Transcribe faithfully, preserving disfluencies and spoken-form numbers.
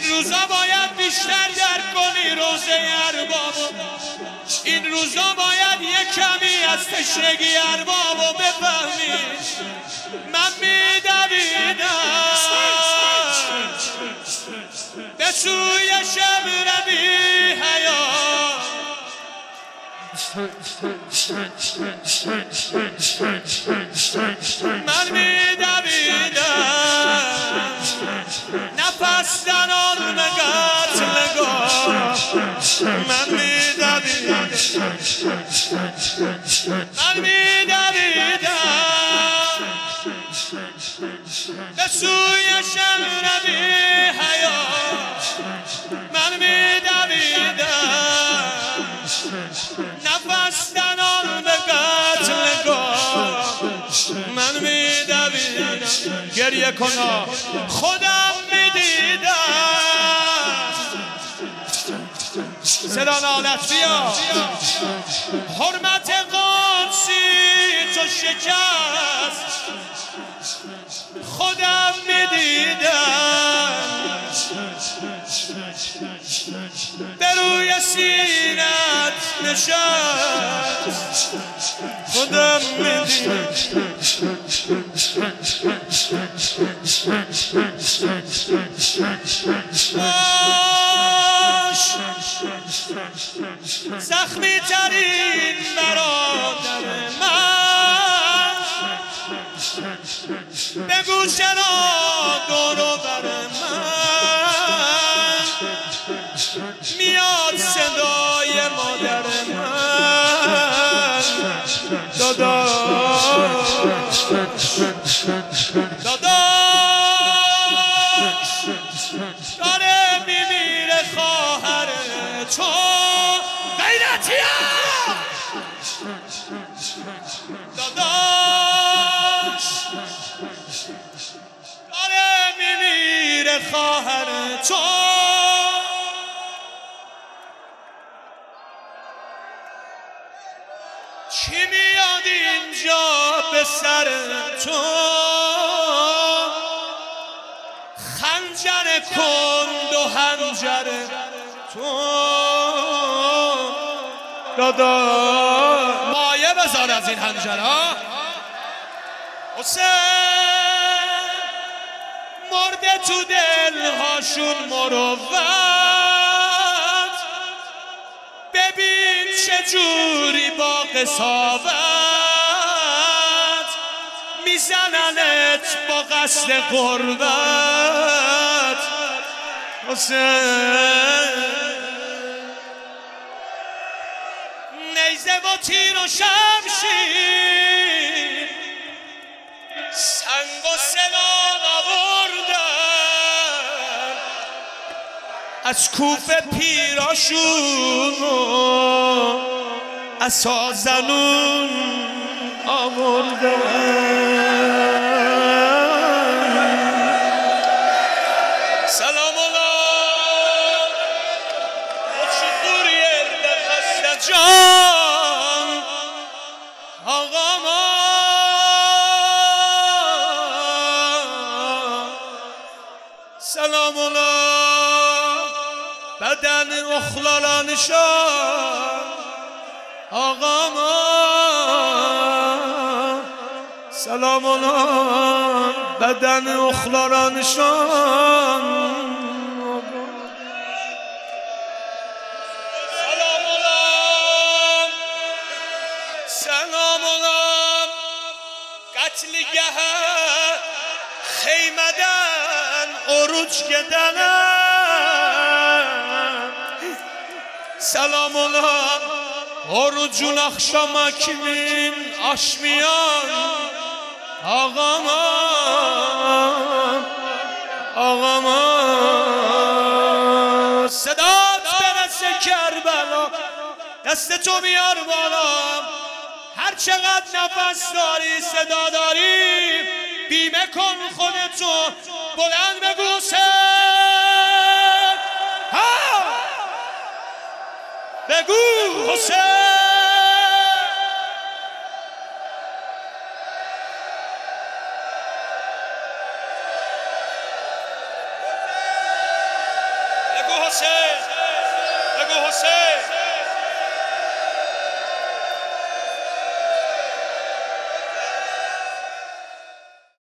روزا باید بیشتر درک کنی روزه اربابو، این روزا باید یک کمی از تشنگی اربابو بفهمی. من میدویدم به سوی شب روی حیات، من میدویدم نفس زنان نگات نگاه، من میدویدم من میدویدم به سوی شب روی حیات، من میدویدم نفس زنان نگات نگاه، من میدویدم. گریه کنا خودم میدیدم صدا نالت بیا، حرمت قدسی تو شکست، خودم میدیدم به روی سینت نشست، خودم میدیدم زخمی ترین برادر من، بگو چرا دور و بر من میاد صدای مادر من، داداش داداش داره میمیره خواهر تو، غیرتیم داداش داره میمیره خواهر تو. چی میاد اینجا به سر تو، خنجر کند و هنجر تو، دادا مایه بذار از این هنجرها. حسین مرده تو دلهاشون مروت، ببین چجوری با قساوت میزننت با قصد قربت. حسین نیزه و تیر و شمشیر سنگ و سنان آوردن، از کوفه پیراشون و عصا زنون آوردن. سلام الله خوشی yerinde خسته جان آقا ما، سلام الله بدن اخلالانشان آقا ما، سلام الله بدن اخلالانشان، سلام الله سلام الله قتلگه خیمدن اروج گدنم، سلام الله orucun akşama kimin aşmayan ağama ağama صدات برسه کربلا دست تو بیار بالا هر چقدر نفس داری صدا داری بیمه کن خودتو بلند بگو حسین ها بگو حسین بگو حسین بگو حسین